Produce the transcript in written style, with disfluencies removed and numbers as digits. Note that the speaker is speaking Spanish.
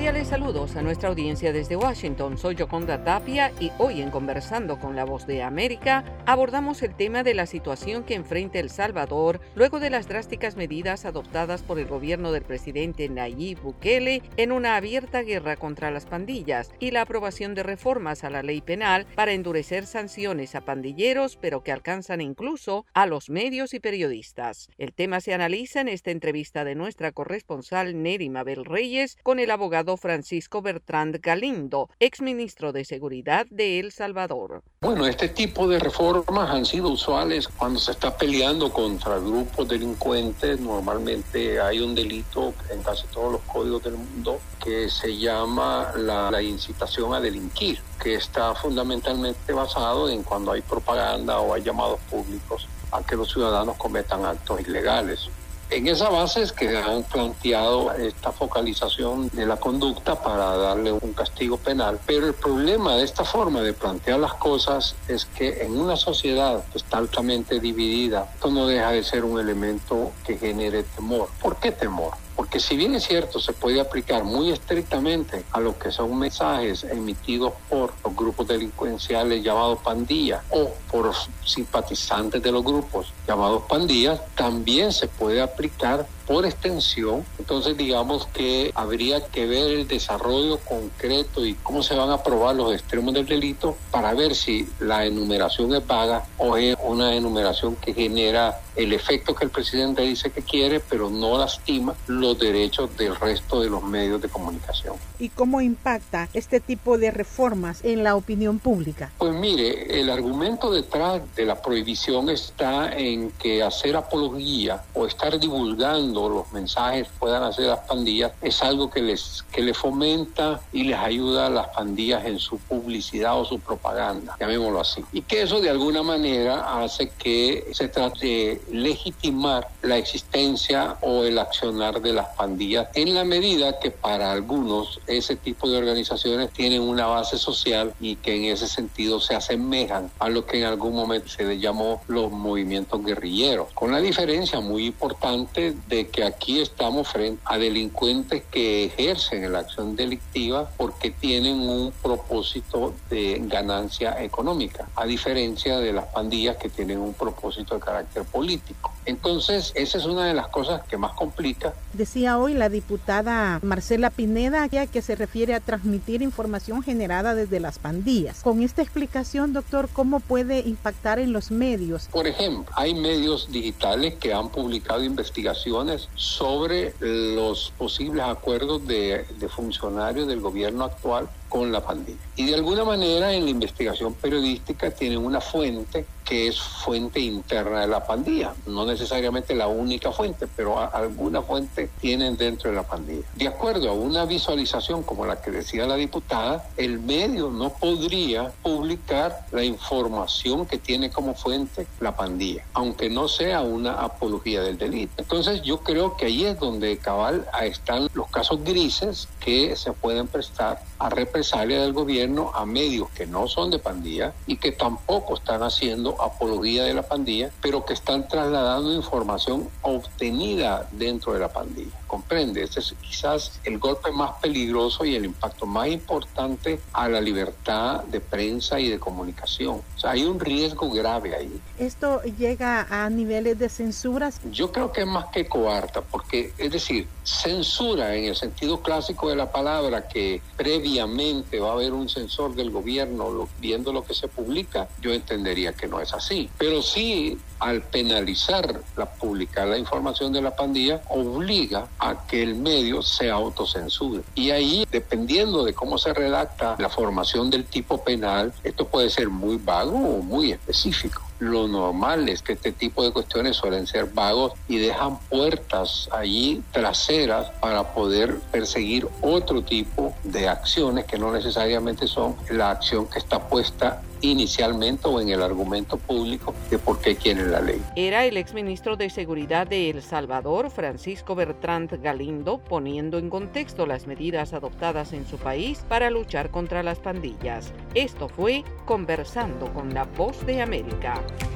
Cordiales saludos a nuestra audiencia desde Washington. Soy Yoconda Tapia y hoy en Conversando con la Voz de América abordamos el tema de la situación que enfrenta El Salvador luego de las drásticas medidas adoptadas por el gobierno del presidente Nayib Bukele en una abierta guerra contra las pandillas y la aprobación de reformas a la ley penal para endurecer sanciones a pandilleros, pero que alcanzan incluso a los medios y periodistas. El tema se analiza en esta entrevista de nuestra corresponsal Neri Mabel Reyes con el abogado Francisco Bertrand Galindo, exministro de Seguridad de El Salvador. Bueno, este tipo de reformas han sido usuales cuando se está peleando contra grupos delincuentes. Normalmente hay un delito en casi todos los códigos del mundo que se llama la incitación a delinquir, que está fundamentalmente basado en cuando hay propaganda o hay llamados públicos a que los ciudadanos cometan actos ilegales. En esa base es que han planteado esta focalización de la conducta para darle un castigo penal. Pero el problema de esta forma de plantear las cosas es que en una sociedad que está altamente dividida, esto no deja de ser un elemento que genere temor. ¿Por qué temor? Porque si bien es cierto, se puede aplicar muy estrictamente a lo que son mensajes emitidos por los grupos delincuenciales llamados pandillas o por simpatizantes de los grupos llamados pandillas, también se puede aplicar por extensión. Entonces digamos que habría que ver el desarrollo concreto y cómo se van a probar los extremos del delito para ver si la enumeración es vaga o es una enumeración que genera el efecto que el presidente dice que quiere, pero no lastima los derechos del resto de los medios de comunicación. ¿Y cómo impacta este tipo de reformas en la opinión pública? Pues mire, el argumento detrás de la prohibición está en que hacer apología o estar divulgando los mensajes que puedan hacer las pandillas es algo que les fomenta y les ayuda a las pandillas en su publicidad o su propaganda, llamémoslo así. Y que eso de alguna manera hace que se trate de legitimar la existencia o el accionar de las pandillas en la medida que para algunos ese tipo de organizaciones tienen una base social y que en ese sentido se asemejan a lo que en algún momento se les llamó los movimientos guerrilleros, con la diferencia muy importante de que aquí estamos frente a delincuentes que ejercen la acción delictiva porque tienen un propósito de ganancia económica, a diferencia de las pandillas que tienen un propósito de carácter político. Entonces, esa es una de las cosas que más complica. Decía hoy la diputada Marcela Pineda que se refiere a transmitir información generada desde las pandillas. Con esta explicación, doctor, ¿cómo puede impactar en los medios? Por ejemplo, hay medios digitales que han publicado investigaciones sobre los posibles acuerdos de funcionarios del gobierno actual con la pandilla. Y de alguna manera en la investigación periodística tienen una fuente que es fuente interna de la pandilla. No necesariamente la única fuente, pero alguna fuente tienen dentro de la pandilla. De acuerdo a una visualización como la que decía la diputada, el medio no podría publicar la información que tiene como fuente la pandilla, aunque no sea una apología del delito. Entonces yo creo que ahí es donde cabal están los casos grises que se pueden prestar a represalia del gobierno a medios que no son de pandilla y que tampoco están haciendo apología de la pandilla, pero que están trasladando información obtenida dentro de la pandilla. ¿Comprende? Este es quizás el golpe más peligroso y el impacto más importante a la libertad de prensa y de comunicación. O sea, hay un riesgo grave ahí. ¿Esto llega a niveles de censuras? Yo creo que es más que coarta, porque, es decir, censura en el sentido clásico de la palabra, que previamente va a haber un censor del gobierno viendo lo que se publica, yo entendería que no es así. Pero sí, al penalizar publicar la información de la pandilla, obliga a que el medio se autocensure. Y ahí, dependiendo de cómo se redacta la formación del tipo penal, esto puede ser muy vago o muy específico. Lo normal es que este tipo de cuestiones suelen ser vagos y dejan puertas allí traseras para poder perseguir otro tipo de acciones que no necesariamente son la acción que está puesta inicialmente o en el argumento público de por qué quieren la ley. Era el exministro de Seguridad de El Salvador, Francisco Bertrand Galindo, poniendo en contexto las medidas adoptadas en su país para luchar contra las pandillas. Esto fue Conversando con la Voz de América.